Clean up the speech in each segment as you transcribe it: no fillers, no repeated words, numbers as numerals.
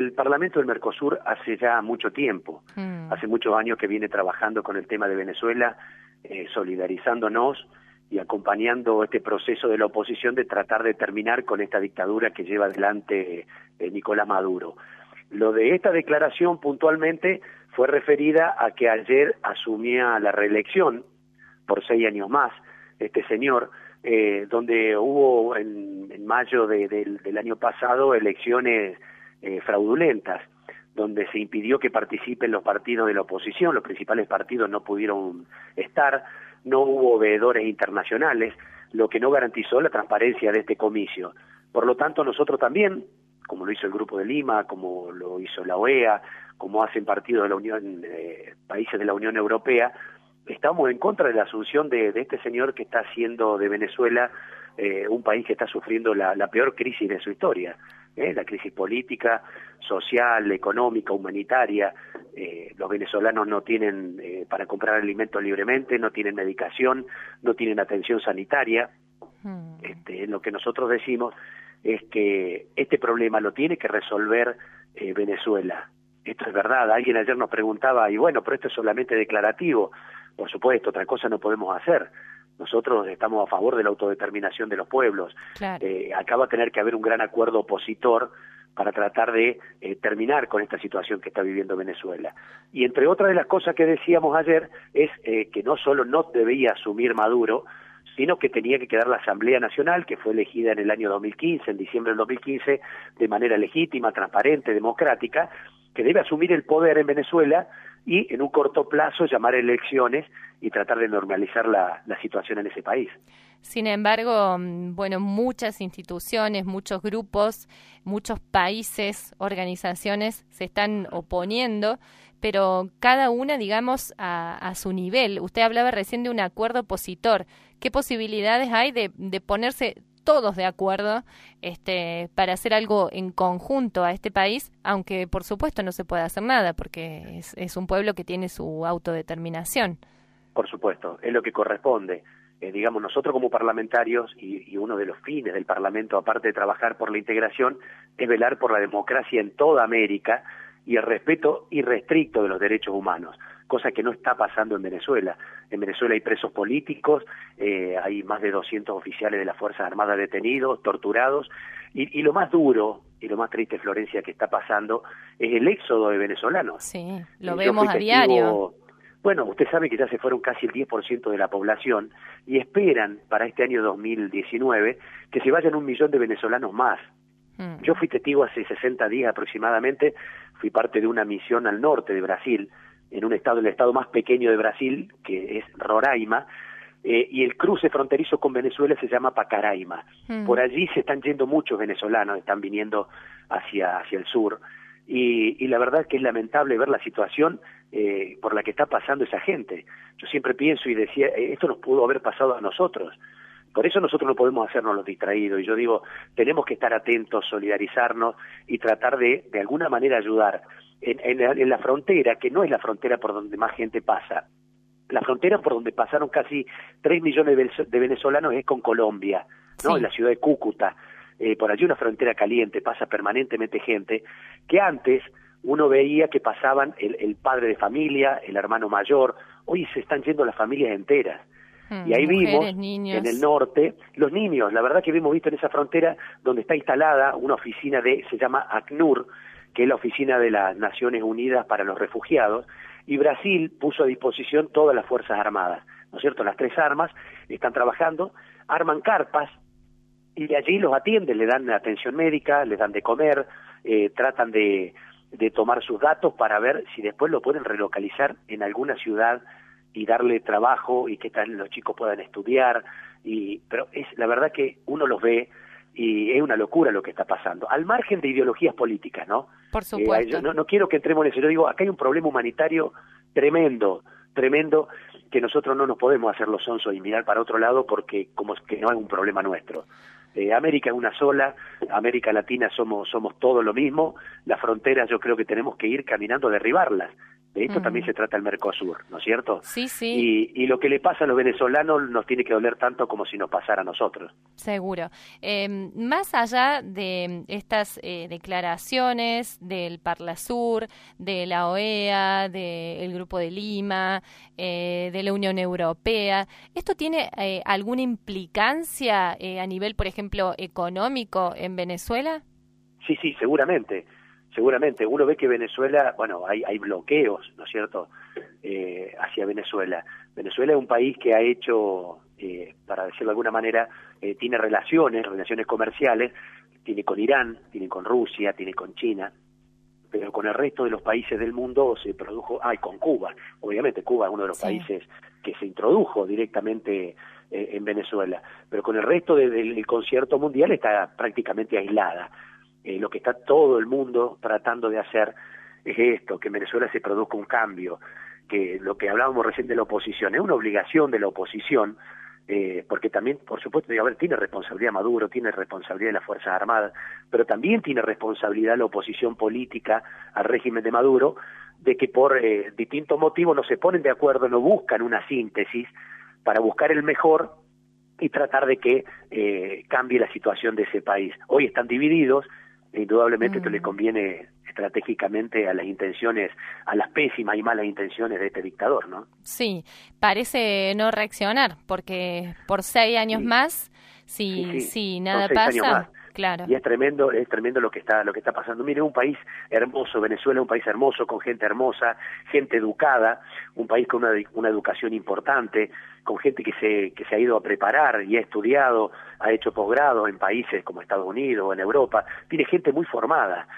el Parlamento del Mercosur hace ya mucho tiempo, hace muchos años que viene trabajando con el tema de Venezuela, solidarizándonos y acompañando este proceso de la oposición de tratar de terminar con esta dictadura que lleva adelante Nicolás Maduro. Lo de esta declaración puntualmente fue referida a que ayer asumía la reelección por 6 años más este señor, donde hubo en mayo del año pasado elecciones fraudulentas, donde se impidió que participen los partidos de la oposición, los principales partidos no pudieron estar, no hubo veedores internacionales, lo que no garantizó la transparencia de este comicio. Por lo tanto, nosotros también, como lo hizo el Grupo de Lima, como lo hizo la OEA, como hacen partidos de la Unión, países de la Unión Europea, estamos en contra de la asunción de este señor que está haciendo de Venezuela un país que está sufriendo la peor crisis de su historia, la crisis política, social, económica, humanitaria. Los venezolanos no tienen para comprar alimentos libremente, no tienen medicación, no tienen atención sanitaria. Lo que nosotros decimos es que este problema lo tiene que resolver Venezuela. Esto es verdad. Alguien ayer nos preguntaba, y bueno, pero esto es solamente declarativo. Por supuesto, otra cosa no podemos hacer. Nosotros estamos a favor de la autodeterminación de los pueblos. Claro. Acá va a tener que haber un gran acuerdo opositor para tratar de terminar con esta situación que está viviendo Venezuela. Y entre otras de las cosas que decíamos ayer es que no solo no debía asumir Maduro, sino que tenía que quedar la Asamblea Nacional, que fue elegida en el año 2015, en diciembre del 2015, de manera legítima, transparente, democrática, que debe asumir el poder en Venezuela y en un corto plazo llamar a elecciones y tratar de normalizar la situación en ese país. Sin embargo, bueno, muchas instituciones, muchos grupos, muchos países, organizaciones se están oponiendo, pero cada una, digamos, a su nivel. Usted hablaba recién de un acuerdo opositor. ¿Qué posibilidades hay de ponerse todos de acuerdo para hacer algo en conjunto a este país, aunque por supuesto no se puede hacer nada porque es un pueblo que tiene su autodeterminación? Por supuesto, es lo que corresponde. Digamos, nosotros como parlamentarios, y uno de los fines del Parlamento, aparte de trabajar por la integración, es velar por la democracia en toda América y el respeto irrestricto de los derechos humanos, cosa que no está pasando en Venezuela. En Venezuela hay presos políticos, hay más de 200 oficiales de las Fuerzas Armadas detenidos, torturados, y lo más duro y lo más triste, Florencia, que está pasando es el éxodo de venezolanos. Sí, lo vemos a diario. Bueno, usted sabe que ya se fueron casi el 10% de la población y esperan para este año 2019 que se vayan 1 millón de venezolanos más. Yo fui testigo hace 60 días aproximadamente, fui parte de una misión al norte de Brasil, en un estado, el estado más pequeño de Brasil, que es Roraima, y el cruce fronterizo con Venezuela se llama Pacaraima. Por allí se están yendo muchos venezolanos, están viniendo hacia el sur, y la verdad que es lamentable ver la situación por la que está pasando esa gente. Yo siempre pienso y decía, esto nos pudo haber pasado a nosotros. Por eso nosotros no podemos hacernos los distraídos. Y yo digo, tenemos que estar atentos, solidarizarnos y tratar de alguna manera ayudar. En la frontera, que no es la frontera por donde más gente pasa, la frontera por donde pasaron casi 3 millones de venezolanos es con Colombia, ¿no? Sí. En la ciudad de Cúcuta. Por allí una frontera caliente, pasa permanentemente gente, que antes uno veía que pasaban el padre de familia, el hermano mayor, hoy se están yendo las familias enteras. Y ahí mujeres, vimos, niños. En el norte, los niños, la verdad que hemos visto en esa frontera donde está instalada una oficina se llama ACNUR, que es la Oficina de las Naciones Unidas para los Refugiados, y Brasil puso a disposición todas las Fuerzas Armadas, ¿no es cierto? Las 3 armas están trabajando, arman carpas, y de allí los atienden, le dan atención médica, les dan de comer, tratan de tomar sus datos para ver si después lo pueden relocalizar en alguna ciudad y darle trabajo y que los chicos puedan estudiar, pero es la verdad que uno los ve y es una locura lo que está pasando, al margen de ideologías políticas, ¿no? Por supuesto. Yo no quiero que entremos en eso, yo digo, acá hay un problema humanitario tremendo, que nosotros no nos podemos hacer los sonsos y mirar para otro lado porque como que no es un problema nuestro. América es una sola, América Latina somos todos lo mismo, las fronteras yo creo que tenemos que ir caminando a derribarlas, De esto también se trata el Mercosur, ¿no es cierto? Sí, sí. Y lo que le pasa a los venezolanos nos tiene que doler tanto como si nos pasara a nosotros. Seguro. Más allá de estas declaraciones del Parlasur, de la OEA, del Grupo de Lima, de la Unión Europea, ¿esto tiene alguna implicancia a nivel, por ejemplo, económico en Venezuela? Sí, sí, seguramente. Seguramente, uno ve que Venezuela, bueno, hay bloqueos, ¿no es cierto?, hacia Venezuela. Venezuela es un país que ha hecho, para decirlo de alguna manera, tiene relaciones comerciales, tiene con Irán, tiene con Rusia, tiene con China, pero con el resto de los países del mundo se produjo, y con Cuba, obviamente Cuba es uno de los países que se introdujo directamente en Venezuela, pero con el resto del concierto mundial está prácticamente aislada. Lo que está todo el mundo tratando de hacer es esto, que en Venezuela se produzca un cambio, que lo que hablábamos recién de la oposición, es una obligación de la oposición, porque también, por supuesto, tiene responsabilidad Maduro, tiene responsabilidad de las Fuerzas Armadas, pero también tiene responsabilidad la oposición política al régimen de Maduro, de que por distintos motivos no se ponen de acuerdo, no buscan una síntesis para buscar el mejor y tratar de que cambie la situación de ese país. Hoy están divididos. Indudablemente esto le conviene estratégicamente a las intenciones, a las pésimas y malas intenciones de este dictador, ¿no? Sí, parece no reaccionar, porque por 6 años más, si nada pasa, claro. Y es tremendo lo que está pasando. Mire, un país hermoso, Venezuela es un país hermoso, con gente hermosa, gente educada, un país con una educación importante, con gente que se ha ido a preparar y ha estudiado, ha hecho posgrado en países como Estados Unidos o en Europa, tiene gente muy formada,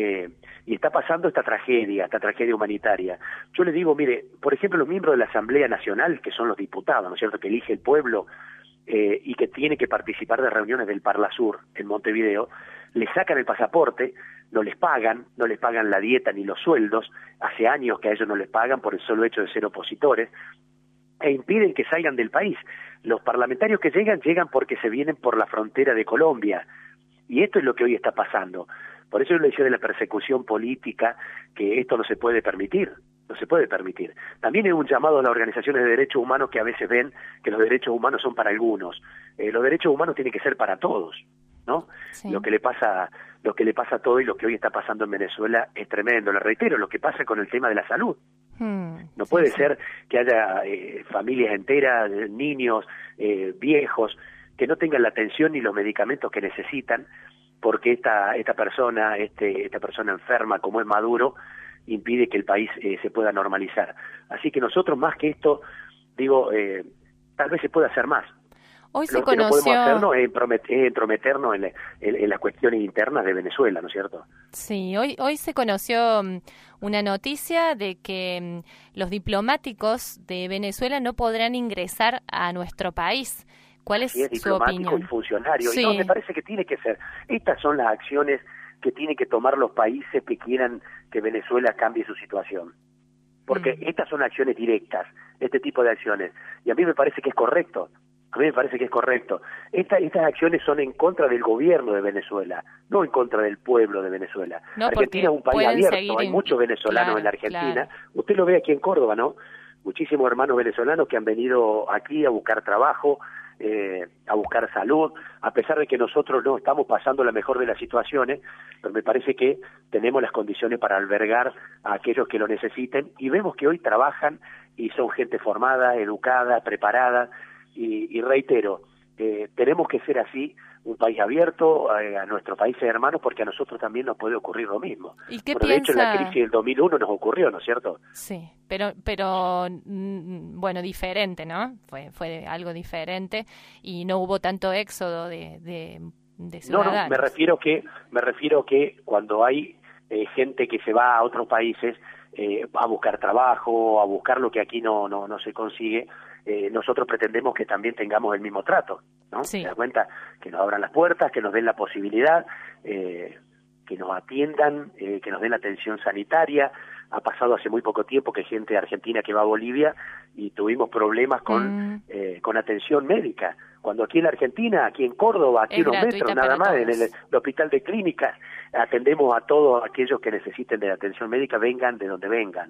y está pasando esta tragedia humanitaria. Yo le digo, mire, por ejemplo, los miembros de la Asamblea Nacional, que son los diputados, ¿no es cierto?, que elige el pueblo, y que tiene que participar de reuniones del Parlasur en Montevideo, le sacan el pasaporte, no les pagan la dieta ni los sueldos, hace años que a ellos no les pagan por el solo hecho de ser opositores, e impiden que salgan del país. Los parlamentarios que llegan porque se vienen por la frontera de Colombia, y esto es lo que hoy está pasando. Por eso yo le decía de la persecución política, que esto no se puede permitir. No se puede permitir. También es un llamado a las organizaciones de derechos humanos que a veces ven que los derechos humanos son para algunos. Los derechos humanos tienen que ser para todos, ¿no? Sí. Lo que le pasa a todo y lo que hoy está pasando en Venezuela es tremendo. Le reitero, lo que pasa con el tema de la salud. No puede ser que haya familias enteras, niños, viejos, que no tengan la atención ni los medicamentos que necesitan, porque esta persona enferma como es Maduro impide que el país se pueda normalizar. Así que nosotros, más que esto, digo, tal vez se pueda hacer más. Hoy Lo que no podemos hacernos es entrometernos en las cuestiones internas de Venezuela, ¿no es cierto? Sí, hoy se conoció una noticia de que los diplomáticos de Venezuela no podrán ingresar a nuestro país. ¿Cuál es su opinión? Diplomático y funcionario. Sí. Y no, me parece que tiene que ser. Estas son las acciones que tienen que tomar los países que quieran que Venezuela cambie su situación. Porque estas son acciones directas, este tipo de acciones. Y a mí me parece que es correcto. Estas acciones son en contra del gobierno de Venezuela, no en contra del pueblo de Venezuela. No, Argentina es un país abierto, hay muchos venezolanos en la Argentina. Claro. Usted lo ve aquí en Córdoba, ¿no? Muchísimos hermanos venezolanos que han venido aquí a buscar trabajo, a buscar salud, a pesar de que nosotros no estamos pasando la mejor de las situaciones, pero me parece que tenemos las condiciones para albergar a aquellos que lo necesiten, y vemos que hoy trabajan y son gente formada, educada, preparada, y reitero, tenemos que ser así, un país abierto a nuestros países hermanos, porque a nosotros también nos puede ocurrir lo mismo. ¿Y qué bueno, de hecho, en la crisis del 2001 nos ocurrió, ¿no es cierto? Sí, pero bueno, diferente, ¿no? Fue algo diferente y no hubo tanto éxodo de ciudadanos. No, me refiero que cuando hay gente que se va a otros países a buscar trabajo, a buscar lo que aquí no se consigue, nosotros pretendemos que también tengamos el mismo trato, ¿no? Sí. ¿Se da cuenta? Que nos abran las puertas, que nos den la posibilidad, que nos atiendan, que nos den la atención sanitaria. Ha pasado hace muy poco tiempo que hay gente de Argentina que va a Bolivia y tuvimos problemas con atención médica. Cuando aquí en la Argentina, aquí en Córdoba, aquí unos metros nada más, en el hospital de clínicas, atendemos a todos aquellos que necesiten de atención médica, vengan de donde vengan.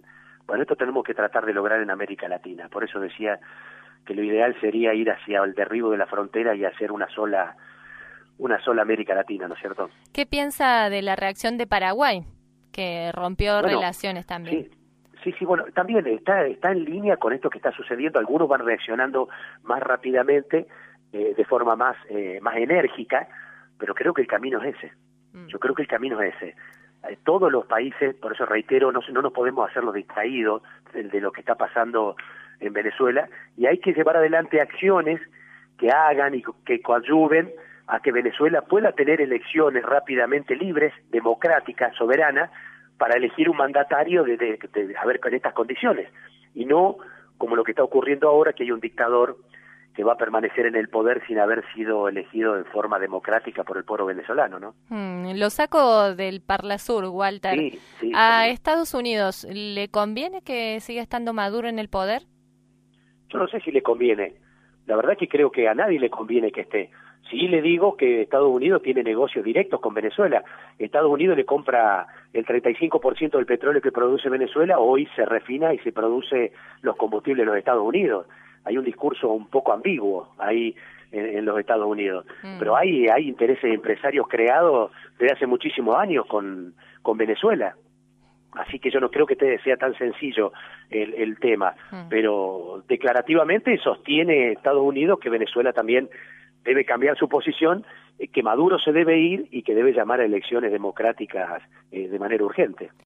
Bueno, esto tenemos que tratar de lograr en América Latina. Por eso decía que lo ideal sería ir hacia el derribo de la frontera y hacer una sola América Latina, ¿no es cierto? ¿Qué piensa de la reacción de Paraguay, que rompió relaciones también? Sí, bueno, también está en línea con esto que está sucediendo. Algunos van reaccionando más rápidamente, de forma más enérgica, pero creo que el camino es ese. Yo creo que el camino es ese. Todos los países, por eso reitero, no nos podemos hacer los distraídos de lo que está pasando en Venezuela, y hay que llevar adelante acciones que hagan y que coadyuven a que Venezuela pueda tener elecciones rápidamente libres, democráticas, soberanas, para elegir un mandatario con estas condiciones, y no como lo que está ocurriendo ahora, que hay un dictador que va a permanecer en el poder sin haber sido elegido de forma democrática por el pueblo venezolano, ¿no? Lo saco del Parlasur, Walter. Sí, ¿A Estados Unidos le conviene que siga estando Maduro en el poder? Yo no sé si le conviene. La verdad que creo que a nadie le conviene que esté. Sí le digo que Estados Unidos tiene negocios directos con Venezuela. Estados Unidos le compra el 35% del petróleo que produce Venezuela, hoy se refina y se produce los combustibles en los Estados Unidos. Hay un discurso un poco ambiguo ahí en los Estados Unidos, pero hay intereses empresarios creados desde hace muchísimos años con Venezuela. Así que yo no creo que sea tan sencillo el tema, pero declarativamente sostiene Estados Unidos que Venezuela también debe cambiar su posición, que Maduro se debe ir y que debe llamar a elecciones democráticas de manera urgente.